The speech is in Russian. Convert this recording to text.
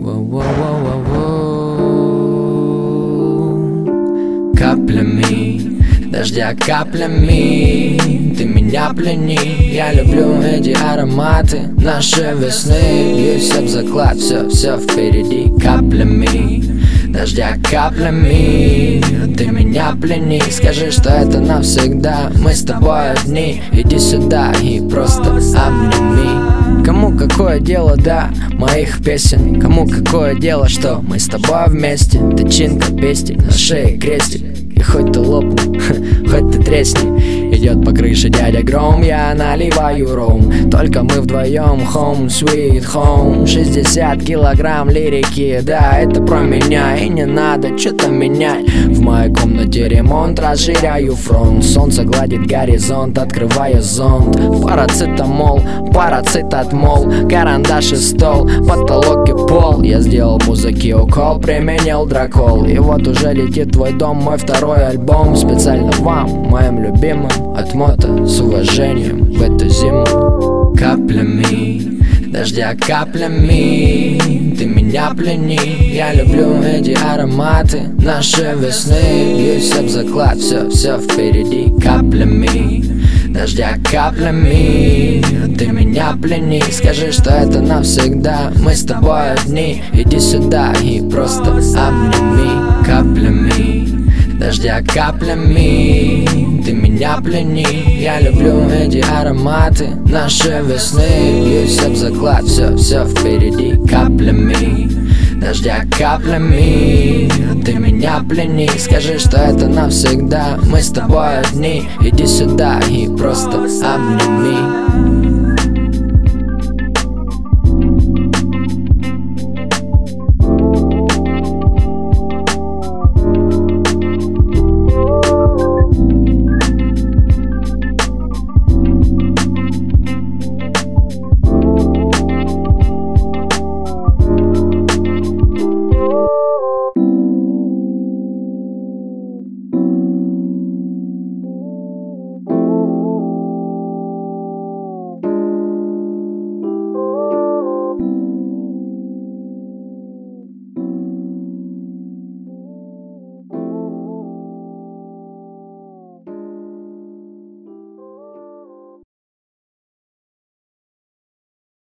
Каплями дождя, каплями ты меня плени. Я люблю эти ароматы нашей весны. Бьюсь об заклад, все впереди. Каплями дождя, каплями ты меня плени. Скажи, что это навсегда. Мы с тобой одни. Иди сюда и просто обними. Кому какое дело до моих песен? Кому какое дело, что мы с тобой вместе? Тычинка, пестик, на шее крестик. И хоть ты лопни, хоть ты тресни, идет по крыше дядя Гром. Я наливаю ром, только мы вдвоем. Home, sweet home. 60 килограмм лирики, да, это про меня. И не надо что-то менять. В моей комнате ремонт, расширяю фронт. Солнце гладит горизонт, открывая зонт. Парацетамол, парацетатмол, карандаш и стол, потолок и пол. Я сделал музыке укол, применил дракол. И вот уже летит твой дом, мой второй альбом. Специально вам, моим любимым, от Мото, с уважением в эту зиму. Каплями дождя, каплями ты меня плени. Я люблю эти ароматы нашей весны. Бьюсь об заклад, все впереди. Каплями дождя, каплями ты меня плени. Скажи, что это навсегда. Мы с тобой одни. Иди сюда и просто обними. Каплями дождя, каплями ты меня плени. Я люблю эти ароматы нашей весны. Бьюсь об заклад, все впереди. Каплями дождя, каплями ты меня плени. Скажи, что это навсегда. Мы с тобой одни. Иди сюда и просто обними.